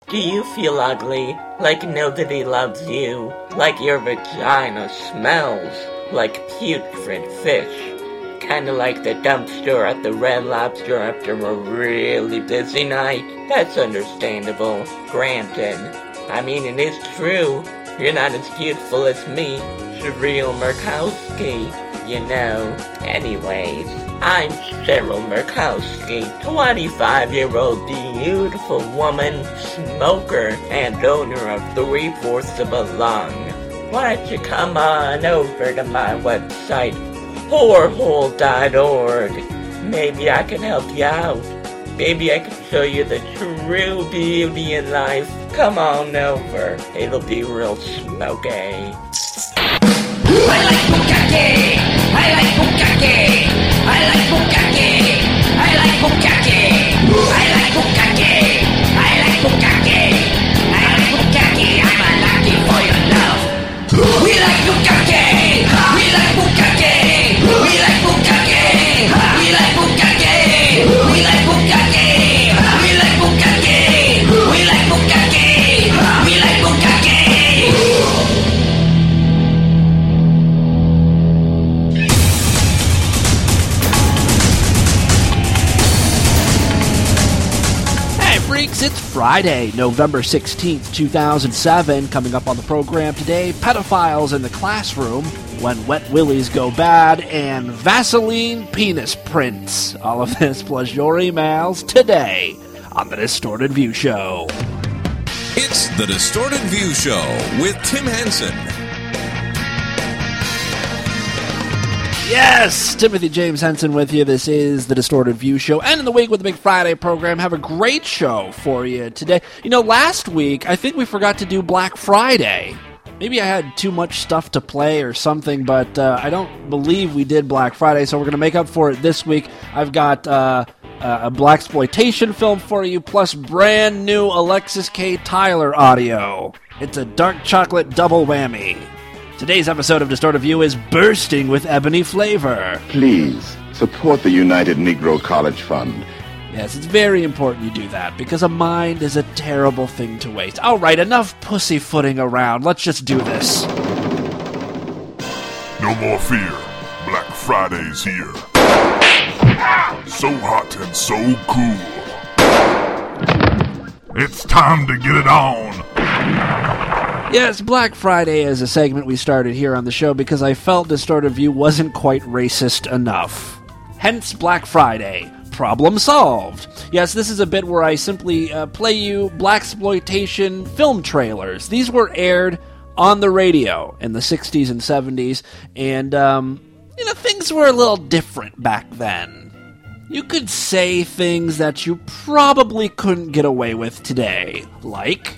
Do you feel ugly? Like nobody loves you? Like your vagina smells like putrid fish? Kinda like the dumpster at the Red Lobster after a really busy night? That's understandable, granted. I mean, it is true. You're not as beautiful as me, Cheryl Murkowski, you know. Anyways, I'm Cheryl Murkowski, 25-year-old beautiful woman, smoker, and owner of 3/4 of a lung. Why don't you come on over to my website, whorehole.org. Maybe I can help you out. Maybe I can show you the true beauty in life. Come on over. It'll be real smoky. I like bukkake! I like bukkake! I like bukkake! I like bukkake! I like bukkake! I like bukkake! I like bukkake! I'm a lucky for your love. We like bukkake! We like bukkake! We like bukkake! We like bukkake! We like bukkake! We like bukkake! We like bukkake! We like bukkake! It's Friday, November 16th, 2007. Coming up on the program today, pedophiles in the classroom, when wet willies go bad, and Vaseline penis prints. All of this plus your emails today on The Distorted View Show. It's The Distorted View Show with Tim Henson. Yes, Timothy James Henson with you. This is The Distorted View Show. And in the week with the Big Friday program, have a great show for you today. You know, last week, I think we forgot to do Black Friday. Maybe I had too much stuff to play or something, but I don't believe we did Black Friday, so we're going to make up for it this week. I've got a blaxploitation film for you, plus brand new Alexis K. Tyler audio. It's a dark chocolate double whammy. Today's episode of Distorted View is bursting with ebony flavor. Please, support the United Negro College Fund. Yes, it's very important you do that, because a mind is a terrible thing to waste. All right, enough pussyfooting around. Let's just do this. No more fear. Black Friday's here. So hot and so cool. It's time to get it on. Yes, Black Friday is a segment we started here on the show because I felt Distorted View wasn't quite racist enough. Hence Black Friday. Problem solved. Yes, this is a bit where I simply play you blaxploitation film trailers. These were aired on the radio in the 60s and 70s, and, things were a little different back then. You could say things that you probably couldn't get away with today, like...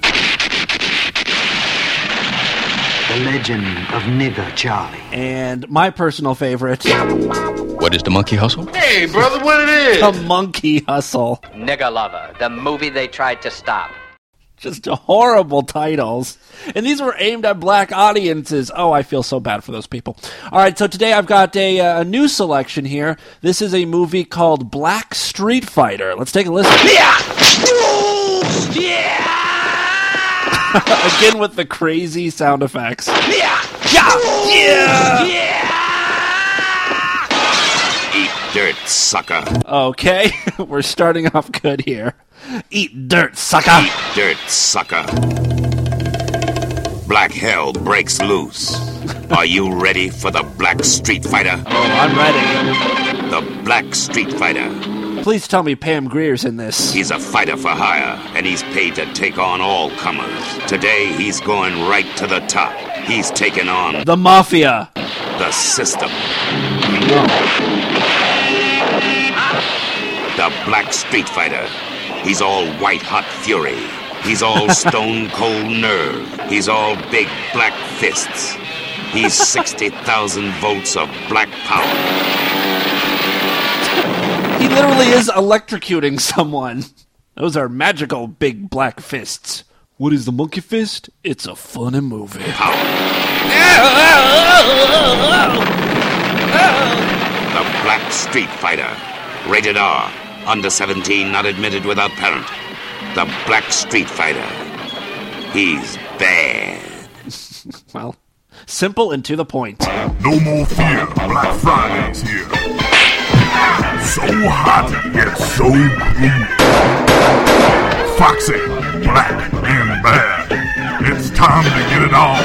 The Legend of Nigger Charlie. And my personal favorite... What is the Monkey Hustle? Hey, brother, what it is? The Monkey Hustle. Nigger Lover, the movie they tried to stop. Just horrible titles. And these were aimed at black audiences. Oh, I feel so bad for those people. All right, so today I've got a new selection here. This is a movie called Black Street Fighter. Let's take a listen. Yeah! Yeah! Again with the crazy sound effects. Yeah! Yeah! Yeah! Eat dirt, sucker. Okay, we're starting off good here. Eat dirt, sucker. Eat dirt, sucker. Black hell breaks loose. Are you ready for the Black Street Fighter? Oh, I'm ready. The Black Street Fighter. Please tell me Pam Grier's in this. He's a fighter for hire, and he's paid to take on all comers. Today, he's going right to the top. He's taking on... the Mafia. The system. The Black Street Fighter. He's all white-hot fury. He's all stone-cold nerve. He's all big black fists. He's 60,000 volts of black power. He literally is electrocuting someone. Those are magical big black fists. What is the monkey fist? It's a funny movie. Power. The Black Street Fighter. Rated R. Under 17, not admitted without parent. the Black Street Fighter. He's bad. Well, simple and to the point. No more fear. Black Friday's here. So hot yet so cool. Foxy, black and bad. It's time to get it on.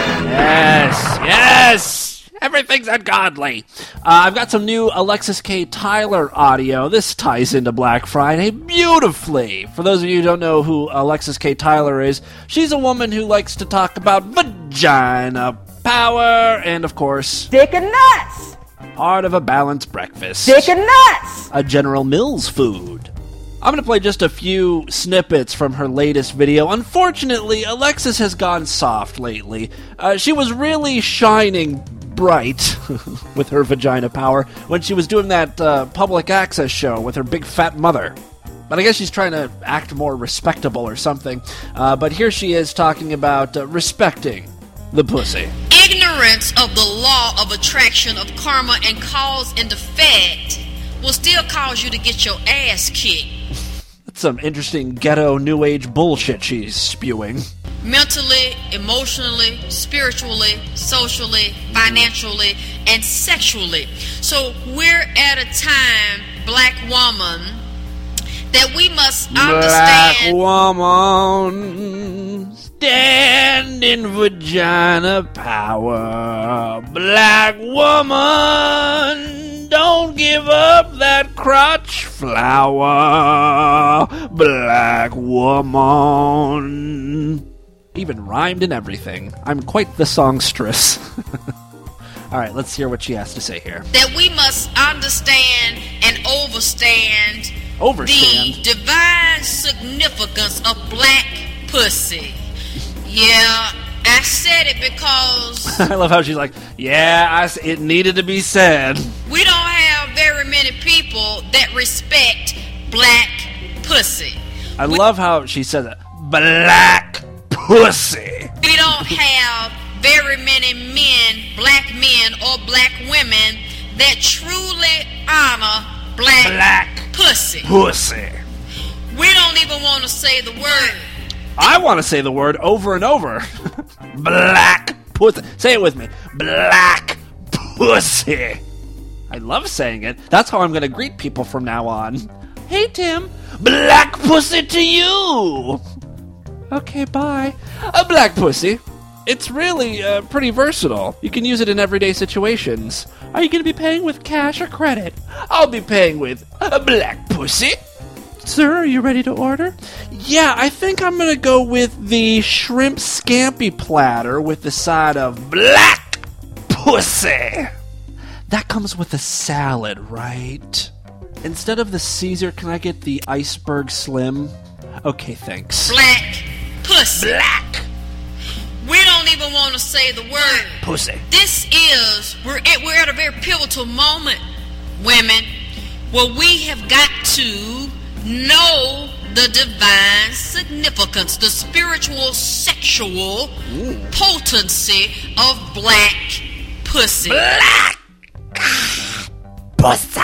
Yes. Everything's ungodly. I've got some new Alexis K. Tyler audio. This ties into Black Friday beautifully. For those of you who don't know who Alexis K. Tyler is, she's a woman who likes to talk about vagina power and, of course, dick and nuts. Part of a balanced breakfast. Dick and nuts. A General Mills food. I'm going to play just a few snippets from her latest video. Unfortunately, Alexis has gone soft lately. She was really shining bright with her vagina power when she was doing that public access show with her big fat mother. But I guess she's trying to act more respectable or something. But here she is talking about respecting the pussy. Ignorance of the law of attraction of karma and cause and effect will still cause you to get your ass kicked. That's some interesting ghetto new age bullshit she's spewing. Mentally, emotionally, spiritually, socially, financially, and sexually. So we're at a time, black woman, that we must understand. Black woman, stand in vagina power. Black woman, don't give up that crotch flower. Black woman. Even rhymed and everything. I'm quite the songstress. All right, let's hear what she has to say here. That we must understand and overstand the divine significance of black pussy. Yeah, I said it because... I love how she's like, yeah, it needed to be said. We don't have very many people that respect black pussy. I love how she said that. Black pussy. We don't have very many men, black men or black women that truly honor black pussy. We don't even want to say the word. I want to say the word over and over. Black pussy. Say it with me. Black pussy. I love saying it. That's how I'm going to greet people from now on. Hey, Tim. Black pussy to you. Okay, bye. A black pussy. It's really pretty versatile. You can use it in everyday situations. Are you going to be paying with cash or credit? I'll be paying with a black pussy. Sir, are you ready to order? Yeah, I think I'm going to go with the shrimp scampi platter with the side of black pussy. That comes with a salad, right? Instead of the Caesar, can I get the iceberg slim? Okay, thanks. Black pussy. Black. We don't even want to say the word pussy. We're at a very pivotal moment, women, where we have got to know the divine significance, the spiritual, sexual potency of black pussy. Black pussy.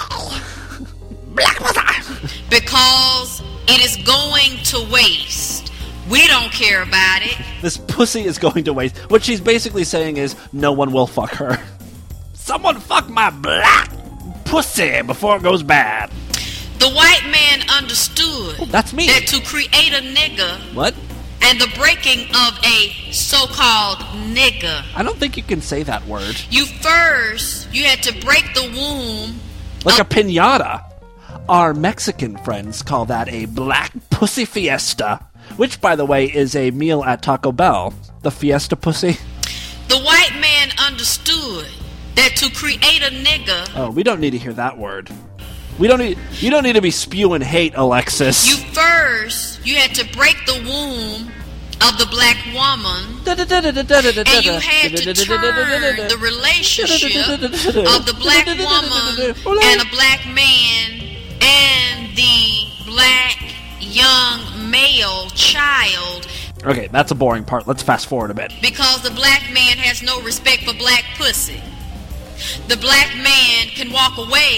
Black pussy. Because it is going to waste. We don't care about it. This pussy is going to waste. What she's basically saying is, no one will fuck her. Someone fuck my black pussy before it goes bad. The white man understood that's me. That to create a nigger... What? And the breaking of a so-called nigger... I don't think you can say that word. You had to break the womb... Like a piñata. Our Mexican friends call that a black pussy fiesta. Which, by the way, is a meal at Taco Bell. The fiesta pussy. The white man understood that to create a nigger... Oh, we don't need to hear that word. You don't need to be spewing hate, Alexis. You had to break the womb of the black woman, and you had to turn the relationship of the black woman and a black man and the black young male child. Okay, that's a boring part. Let's fast forward a bit. Because the black man has no respect for black pussy. The black man can walk away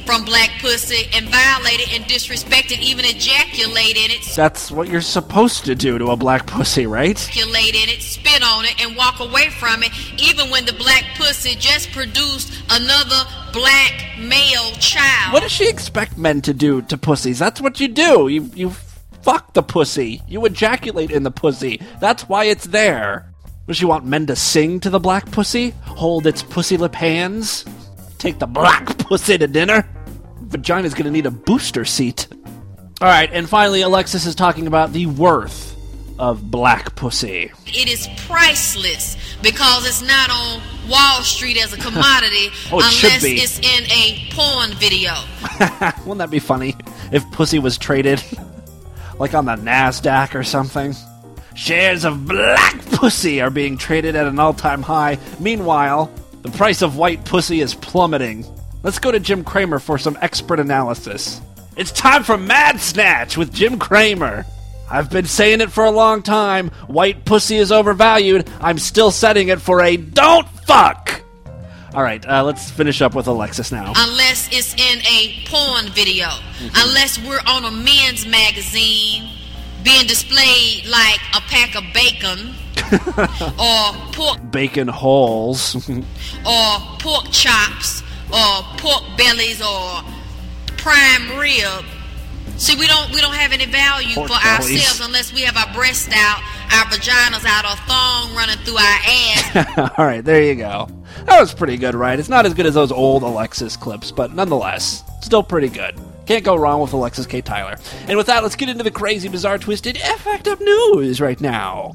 from black pussy and violate it and disrespect it, even ejaculate in it. That's what you're supposed to do to a black pussy, right? Ejaculate in it, spit on it, and walk away from it, even when the black pussy just produced another black male child. What does she expect men to do to pussies? That's what you do. You fuck the pussy. You ejaculate in the pussy. That's why it's there. Does she want men to sing to the black pussy? Hold its pussy lip hands? Take the black pussy to dinner? Vagina's gonna need a booster seat. Alright, and finally Alexis is talking about the worth of black pussy. It is priceless because it's not on Wall Street as a commodity unless it's in a porn video. Wouldn't that be funny if pussy was traded like on the NASDAQ or something? Shares of black pussy are being traded at an all-time high. Meanwhile, the price of white pussy is plummeting. Let's go to Jim Cramer for some expert analysis. It's time for Mad Snatch with Jim Cramer. I've been saying it for a long time. White pussy is overvalued. I'm still setting it for a don't fuck. All right, let's finish up with Alexis now. Unless it's in a porn video. Unless we're on a men's magazine being displayed like a pack of bacon or pork bacon holes or pork chops or pork bellies or prime rib. See, we don't have any value pork for bellies. Ourselves unless we have our breasts out, our vaginas out, our thong running through our ass. All right, there you go. That was pretty good, right? It's not as good as those old Alexis clips, but nonetheless, still pretty good. Can't go wrong with Alexis K. Tyler. And with that, let's get into the crazy, bizarre, twisted, effed up news right now.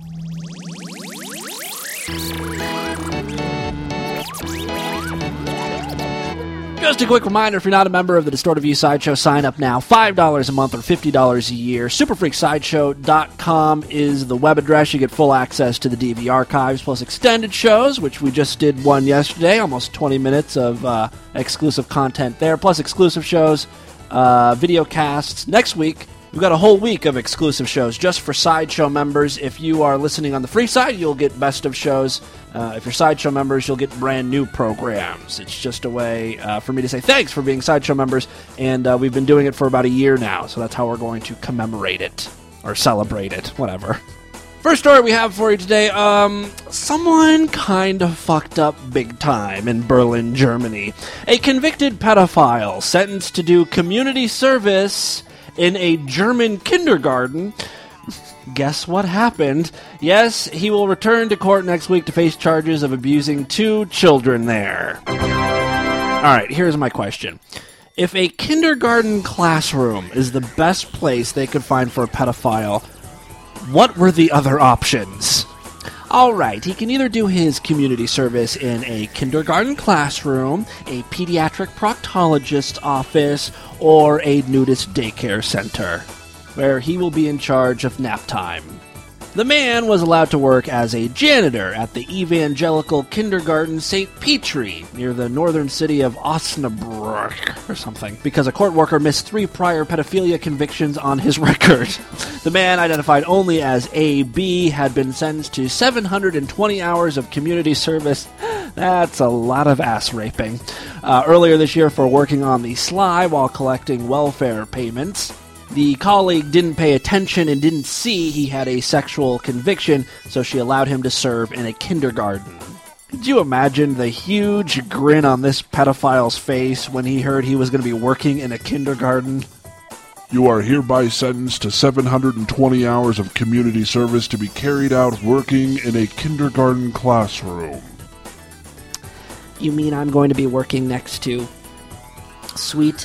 Just a quick reminder, if you're not a member of the Distorted View Sideshow, sign up now. $5 a month or $50 a year. Superfreaksideshow.com is the web address. You get full access to the DV archives, plus extended shows, which we just did one yesterday, almost 20 minutes of exclusive content there, plus exclusive shows, video casts. Next week, we've got a whole week of exclusive shows just for Sideshow members. If you are listening on the free side, you'll get best of shows. If you're Sideshow members, you'll get brand new programs. It's just a way for me to say thanks for being Sideshow members, and we've been doing it for about a year now, so that's how we're going to commemorate it, or celebrate it, whatever. First story we have for you today, someone kind of fucked up big time in Berlin, Germany. A convicted pedophile sentenced to do community service in a German kindergarten. Guess what happened? Yes, he will return to court next week to face charges of abusing 2 children there. Alright, here's my question. If a kindergarten classroom is the best place they could find for a pedophile, what were the other options? Alright, he can either do his community service in a kindergarten classroom, a pediatric proctologist's office, or a nudist daycare center, where he will be in charge of nap time. The man was allowed to work as a janitor at the evangelical kindergarten St. Petri, near the northern city of Osnabrück, or something, because a court worker missed 3 prior pedophilia convictions on his record. The man, identified only as A.B., had been sentenced to 720 hours of community service. That's a lot of ass raping. Earlier this year for working on the sly while collecting welfare payments. The colleague didn't pay attention and didn't see he had a sexual conviction, so she allowed him to serve in a kindergarten. Could you imagine the huge grin on this pedophile's face when he heard he was going to be working in a kindergarten? You are hereby sentenced to 720 hours of community service to be carried out working in a kindergarten classroom. You mean I'm going to be working next to sweet,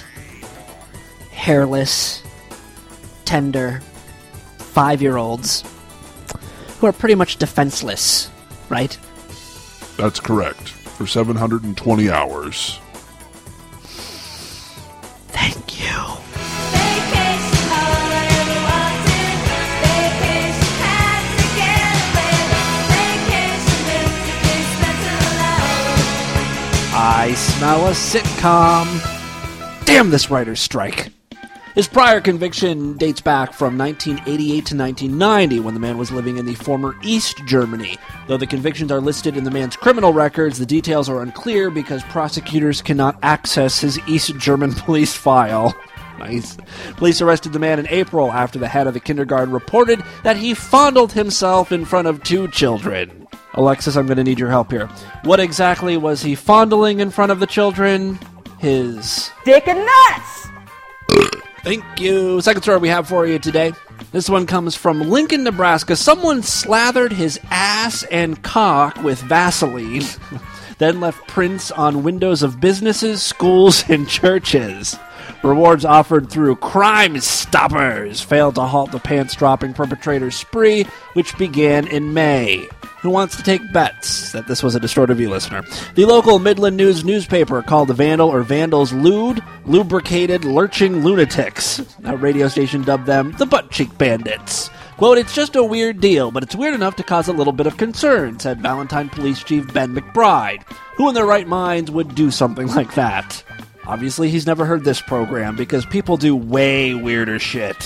hairless, tender 5-year-olds who are pretty much defenseless, right? That's correct. For 720 hours. Thank you. I smell a sitcom. Damn this writer's strike. His prior conviction dates back from 1988 to 1990, when the man was living in the former East Germany. Though the convictions are listed in the man's criminal records, the details are unclear because prosecutors cannot access his East German police file. Nice. Police arrested the man in April after the head of the kindergarten reported that he fondled himself in front of 2 children. Alexis, I'm going to need your help here. What exactly was he fondling in front of the children? His dick and nuts! Thank you. Second story we have for you today. This one comes from Lincoln, Nebraska. Someone slathered his ass and cock with Vaseline, then left prints on windows of businesses, schools, and churches. Rewards offered through Crime Stoppers failed to halt the pants-dropping perpetrator's spree, which began in May. Who wants to take bets that this was a Distorted View listener? The local Midland News newspaper called the vandal or vandals lewd, lubricated, lurching lunatics. A radio station dubbed them the butt-cheek bandits. Quote, "It's just a weird deal, but it's weird enough to cause a little bit of concern," said Valentine Police Chief Ben McBride. Who in their right minds would do something like that? Obviously, he's never heard this program because people do way weirder shit.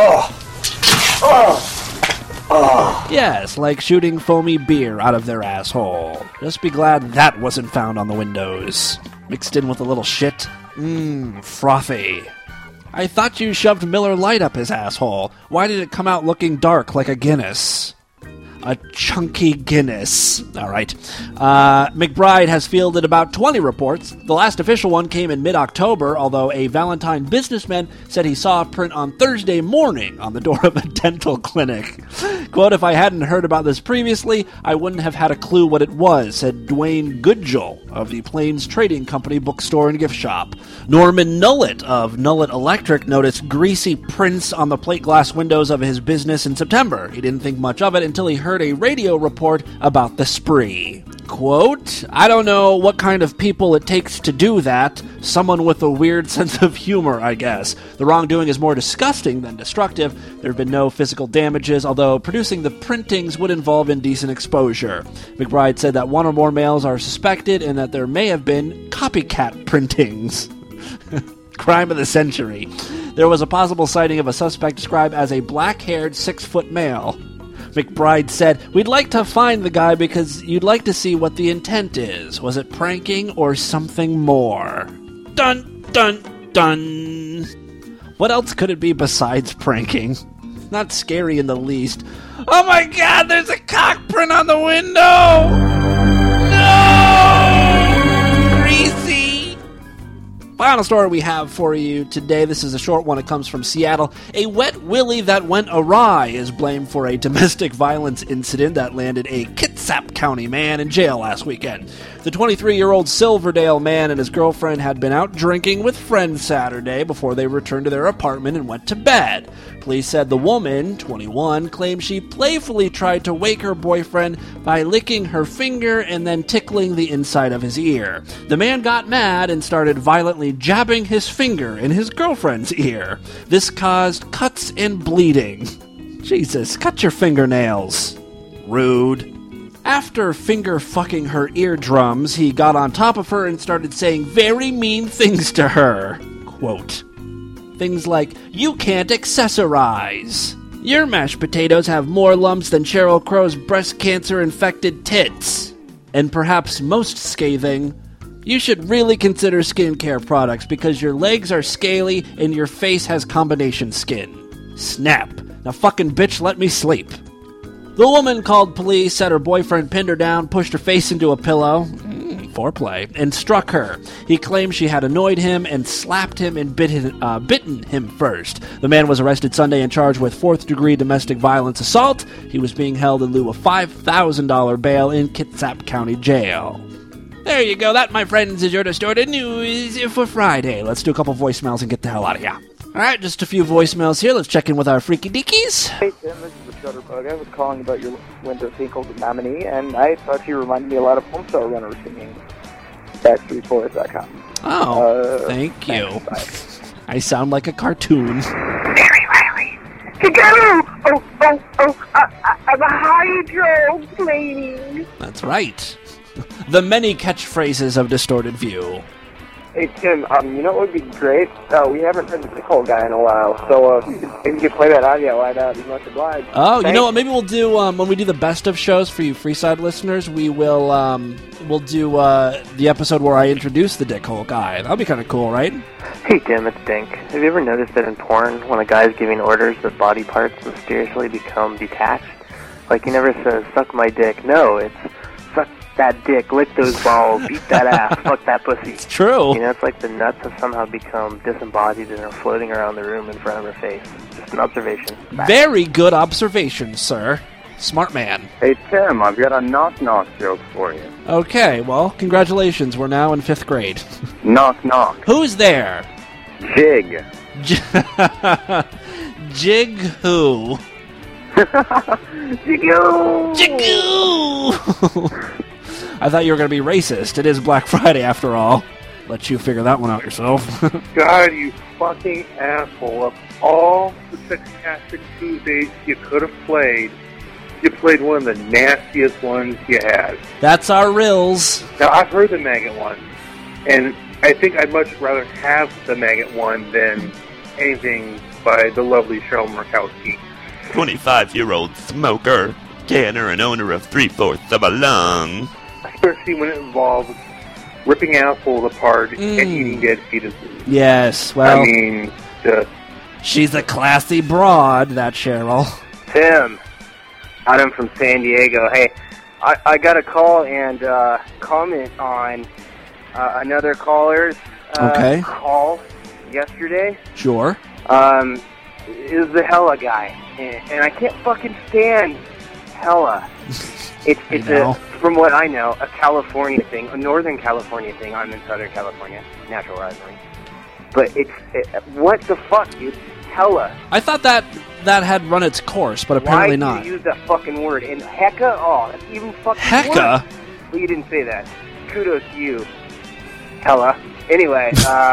Yes, like shooting foamy beer out of their asshole. Just be glad that wasn't found on the windows. Mixed in with a little shit. Frothy. I thought you shoved Miller Lite up his asshole. Why did it come out looking dark like a Guinness? A chunky Guinness. All right. McBride has fielded about 20 reports. The last official one came in mid-October, although a Valentine businessman said he saw a print on Thursday morning on the door of a dental clinic. Quote, "If I hadn't heard about this previously, I wouldn't have had a clue what it was," said Dwayne Goodgel of the Plains Trading Company bookstore and gift shop. Norman Nullett of Nullett Electric noticed greasy prints on the plate glass windows of his business in September. He didn't think much of it until he heard a radio report about the spree. Quote, "I don't know what kind of people it takes to do that. Someone with a weird sense of humor, I guess. The wrongdoing is more disgusting than destructive. There have been no physical damages, although producing the printings would involve indecent exposure." McBride said that 1 or more males are suspected and that there may have been copycat printings. Crime of the century. There was a possible sighting of a suspect described as a black-haired 6-foot male. McBride said, "We'd like to find the guy because you'd like to see what the intent is. Was it pranking or something more?" Dun, dun, dun. What else could it be besides pranking? Not scary in the least. Oh my god, there's a cock print on the window! No! Greasy! Final story we have for you today. This is a short one. It comes from Seattle. A wet willy that went awry is blamed for a domestic violence incident that landed a Kitsap County man in jail last weekend. The 23-year-old Silverdale man and his girlfriend had been out drinking with friends Saturday before they returned to their apartment and went to bed. Police said the woman, 21, claimed she playfully tried to wake her boyfriend by licking her finger and then tickling the inside of his ear. The man got mad and started violently jabbing his finger in his girlfriend's ear. This caused cuts and bleeding. Jesus, cut your fingernails. Rude. After finger-fucking her eardrums, he got on top of her and started saying very mean things to her. Quote, things like, "You can't accessorize. Your mashed potatoes have more lumps than Sheryl Crow's breast cancer-infected tits." And perhaps most scathing, "You should really consider skincare products because your legs are scaly and your face has combination skin." Snap. Now fucking bitch, let me sleep. The woman called police, said her boyfriend pinned her down, pushed her face into a pillow, foreplay, and struck her. He claimed she had annoyed him and slapped him and bitten him first. The man was arrested Sunday and charged with 4th-degree domestic violence assault. He was being held in lieu of $5,000 bail in Kitsap County Jail. There you go. That, my friends, is your Distorted News for Friday. Let's do a couple voicemails and get the hell out of here. All right, just a few voicemails here. Let's check in with our freaky deekies. Hey, Tim, this is the Shutterbug. I was calling about your winter Finkel's nominee, and I thought you reminded me a lot of Homestar Runner singing at StreetBoys.com. Oh, thank you. Thanks, I sound like a cartoon. Gary Riley! Together! I'm a hydroplaning! That's right. The many catchphrases of Distorted View. Hey, Tim, you know what would be great? We haven't heard the Dickhole guy in a while, so if you could play that audio, I'd be much obliged. Oh, you know what? Maybe we'll do, when we do the best of shows for you Freeside listeners, we'll do the episode where I introduce the Dickhole guy. That'll be kind of cool, right? Hey, Tim, it's Dink. Have you ever noticed that in porn, when a guy's giving orders, the body parts mysteriously become detached? Like, he never says, suck my dick. No, it's suck that dick, lick those balls, beat that ass, fuck that pussy. It's true. You know, it's like the nuts have somehow become disembodied and are floating around the room in front of her face. Just an observation. Very good observation, sir. Smart man. Hey, Tim, I've got a knock-knock joke for you. Okay, well, congratulations. We're now in 5th grade. Knock, knock. Who's there? Jig. Jig who? Jigoo! Jigoo! I thought you were going to be racist. It is Black Friday, after all. Let you figure that one out yourself. God, you fucking asshole. Of all the Sextastic Tuesdays you could have played, you played one of the nastiest ones you had. That's our Rills. Now, I've heard the maggot one, and I think I'd much rather have the maggot one than anything by the lovely Cheryl Murkowski. 25-year-old smoker, canner and owner of 3/4 of a lung. Especially when it involves ripping assholes apart and eating dead fetuses. Yes, well... I mean, just... She's a classy broad, that Cheryl. Tim, Adam from San Diego. Hey, I got a call and comment on another caller's call yesterday. Sure. It was the Hella guy, and I can't fucking stand Hella. It's from what I know, a California thing, a Northern California thing. I'm in Southern California, natural rivalry. But what the fuck, dude? Hella. I thought that had run its course, but apparently not. Why do you use that fucking word? And hecka? Oh, that's even fucking hecka? worse. Well, you didn't say that. Kudos to you, Hella. Anyway,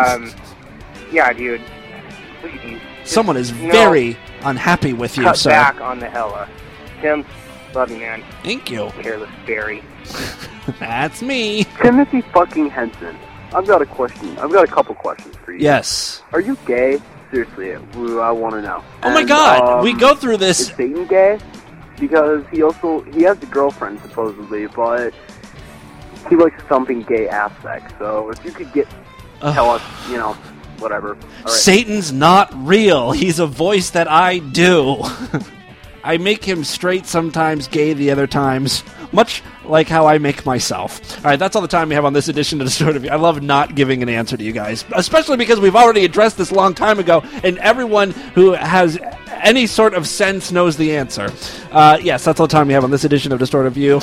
yeah, dude. Please. Someone is very unhappy with you, cut sir. Back on the Hella. Tim, love you, man. Thank you. Careless Barry. That's me. Timothy fucking Henson. I've got a question. I've got a couple questions for you. Yes. Are you gay? Seriously, I want to know. Oh my God, we go through this. Is Satan gay? Because he has a girlfriend supposedly, but he likes something gay aspect. So if you could tell us, whatever. All right. Satan's not real. He's a voice that I do. I make him straight sometimes, gay the other times, much like how I make myself. All right, that's all the time we have on this edition of Distorted View. I love not giving an answer to you guys, especially because we've already addressed this a long time ago, and everyone who has any sort of sense knows the answer. Yes, that's all the time we have on this edition of Distorted View.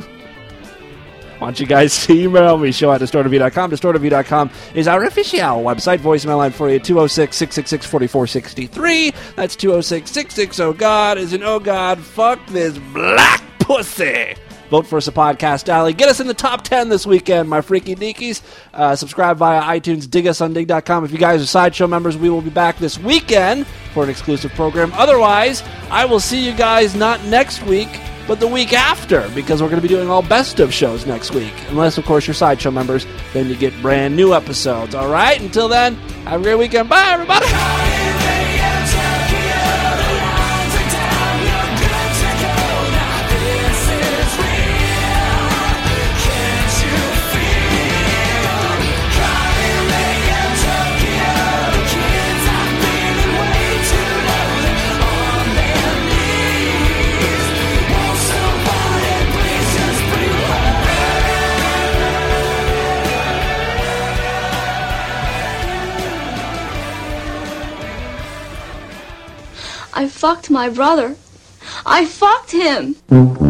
Why don't you guys email me, show@distortedview.com. Distortedview.com is our official website. Voicemail line for you, 206-666-4463. That's 206-660-GOD is an oh God, fuck this black pussy. Vote for us a Podcast Alley. Get us in the top 10 this weekend, my freaky deekies. Subscribe via iTunes. Dig us on dig.com. If you guys are Sideshow members, we will be back this weekend for an exclusive program. Otherwise, I will see you guys not next week, but the week after, because we're going to be doing all best of shows next week. Unless, of course, you're Sideshow members, then you get brand new episodes. All right? Until then, have a great weekend. Bye, everybody! I fucked my brother. I fucked him.